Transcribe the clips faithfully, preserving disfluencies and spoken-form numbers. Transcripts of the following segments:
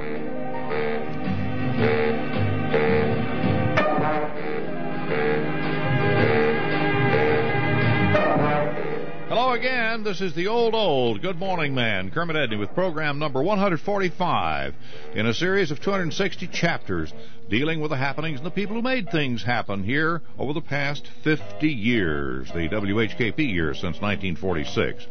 Hello again. This is the old, old Good Morning Man, Kermit Edney, with program number one forty-five in a series of two hundred sixty chapters dealing with the happenings and the people who made things happen here over the past fifty years, the W H K P years since nineteen forty-six.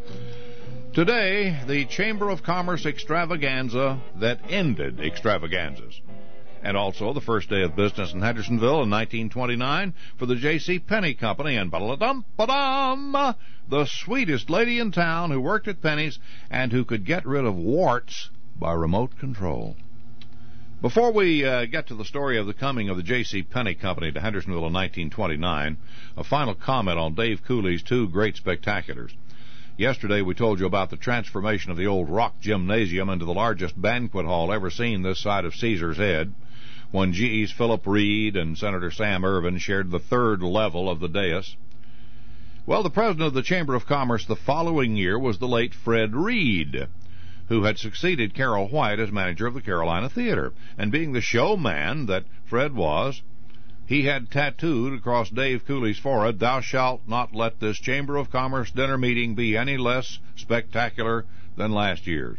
Today, the Chamber of Commerce extravaganza that ended extravaganzas. And also the first day of business in Hendersonville in nineteen twenty-nine for the J C. Penney Company, and ba-da-dum-ba-dum, the sweetest lady in town who worked at Penney's and who could get rid of warts by remote control. Before we uh, get to the story of the coming of the J C. Penney Company to Hendersonville in nineteen twenty-nine, a final comment on Dave Cooley's two great spectaculars. Yesterday we told you about the transformation of the old Rock Gymnasium into the largest banquet hall ever seen this side of Caesar's Head, when G E's Philip Reed and Senator Sam Ervin shared the third level of the dais. Well, the president of the Chamber of Commerce the following year was the late Fred Reed, who had succeeded Carol White as manager of the Carolina Theater. And being the showman that Fred was, he had tattooed across Dave Cooley's forehead, "Thou shalt not let this Chamber of Commerce dinner meeting be any less spectacular than last year's."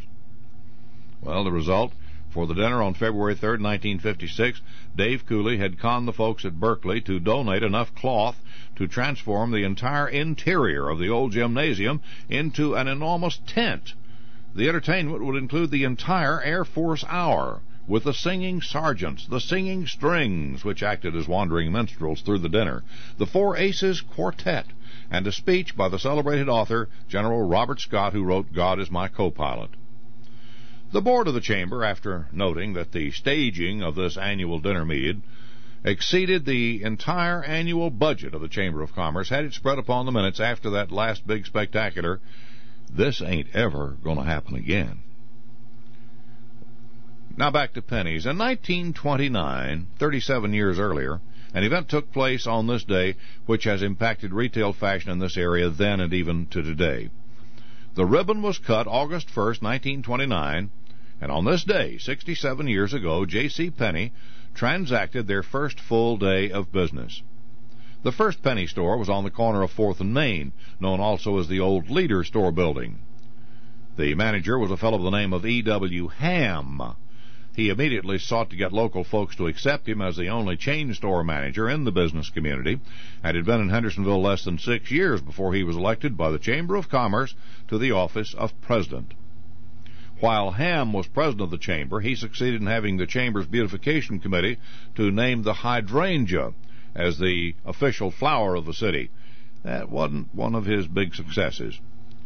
Well, the result: for the dinner on February third, nineteen fifty-six, Dave Cooley had conned the folks at Berkeley to donate enough cloth to transform the entire interior of the old gymnasium into an enormous tent. The entertainment would include the entire Air Force Hour, with the singing sergeants, the singing strings, which acted as wandering minstrels through the dinner, the Four Aces Quartet, and a speech by the celebrated author, General Robert Scott, who wrote God is My Co-Pilot. The board of the Chamber, after noting that the staging of this annual dinner mead exceeded the entire annual budget of the Chamber of Commerce, had it spread upon the minutes after that last big spectacular, "This ain't ever going to happen again." Now back to Penney's. In nineteen twenty-nine, thirty-seven years earlier, an event took place on this day which has impacted retail fashion in this area then and even to today. The ribbon was cut August first, nineteen twenty-nine, and on this day, sixty-seven years ago, J C. Penney transacted their first full day of business. The first Penney store was on the corner of fourth and Main, known also as the old Leader Store building. The manager was a fellow by the name of E W. Ham. He immediately sought to get local folks to accept him as the only chain store manager in the business community, and had been in Hendersonville less than six years before he was elected by the Chamber of Commerce to the office of president. While Ham was president of the Chamber, he succeeded in having the Chamber's beautification committee to name the hydrangea as the official flower of the city. That wasn't one of his big successes.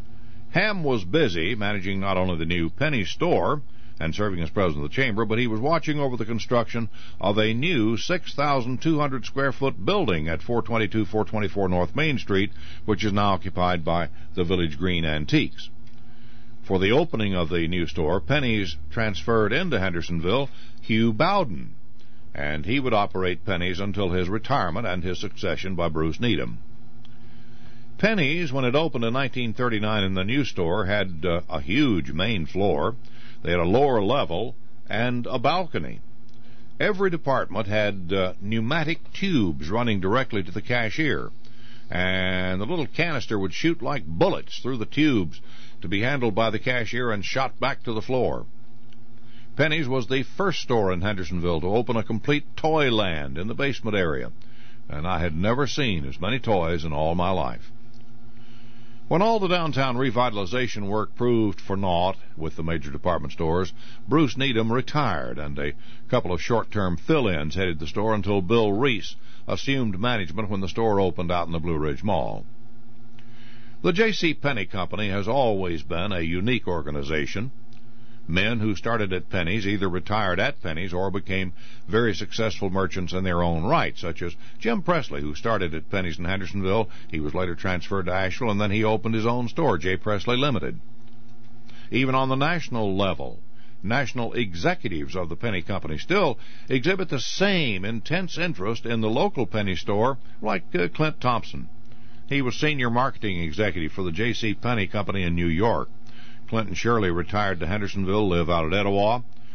Ham was busy managing not only the new Penney store and serving as president of the Chamber, but he was watching over the construction of a new six thousand two hundred square foot building at four twenty-two four twenty-four North Main Street, which is now occupied by the Village Green Antiques. For the opening of the new store, Penney's transferred into Hendersonville Hugh Bowden, and he would operate Penney's until his retirement and his succession by Bruce Needham. Penney's, when it opened in nineteen thirty-nine in the new store, had uh, a huge main floor. They had a lower level and a balcony. Every department had uh, pneumatic tubes running directly to the cashier, and the little canister would shoot like bullets through the tubes to be handled by the cashier and shot back to the floor. Penney's was the first store in Hendersonville to open a complete toy land in the basement area, and I had never seen as many toys in all my life. When all the downtown revitalization work proved for naught with the major department stores, Bruce Needham retired, and a couple of short-term fill-ins headed the store until Bill Reese assumed management when the store opened out in the Blue Ridge Mall. The J C. Penney Company has always been a unique organization. Men who started at Penney's either retired at Penney's or became very successful merchants in their own right, such as Jim Presley, who started at Penney's in Hendersonville. He was later transferred to Asheville, and then he opened his own store, J. Presley Limited. Even on the national level, national executives of the Penney Company still exhibit the same intense interest in the local Penney store, like uh, Clint Thompson. He was senior marketing executive for the J C. Penney Company in New York. Clint and Shirley retired to Hendersonville, live out at Etowah.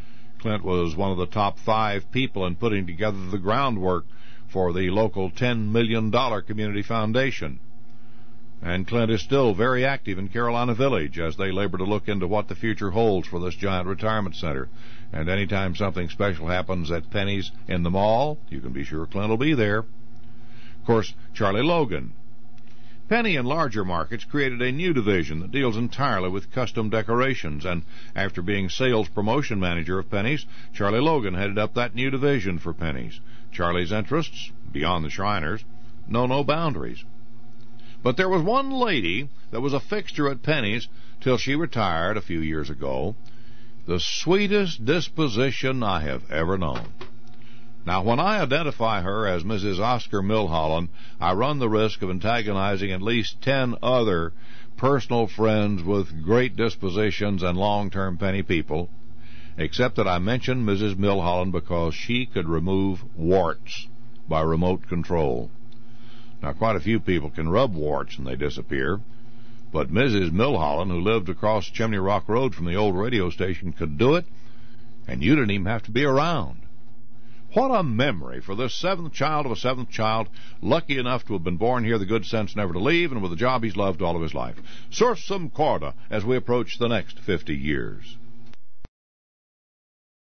Clint was one of the top five people in putting together the groundwork for the local ten million dollars community foundation. And Clint is still very active in Carolina Village as they labor to look into what the future holds for this giant retirement center. And anytime something special happens at Penny's in the mall, you can be sure Clint will be there. Of course, Charlie Logan. Penny in larger markets created a new division that deals entirely with custom decorations, and after being sales promotion manager of Penny's, Charlie Logan headed up that new division for Penny's. Charlie's interests, beyond the Shriners, know no boundaries. But there was one lady that was a fixture at Penny's till she retired a few years ago. The sweetest disposition I have ever known. Now, when I identify her as Missus Oscar Milholland, I run the risk of antagonizing at least ten other personal friends with great dispositions and long-term Penny people, except that I mention Missus Milholland because she could remove warts by remote control. Now, quite a few people can rub warts and they disappear, but Missus Milholland, who lived across Chimney Rock Road from the old radio station, could do it, and you didn't even have to be around. What a memory for this seventh child of a seventh child, lucky enough to have been born here, the good sense never to leave, and with a job he's loved all of his life. Sursum corda as we approach the next fifty years.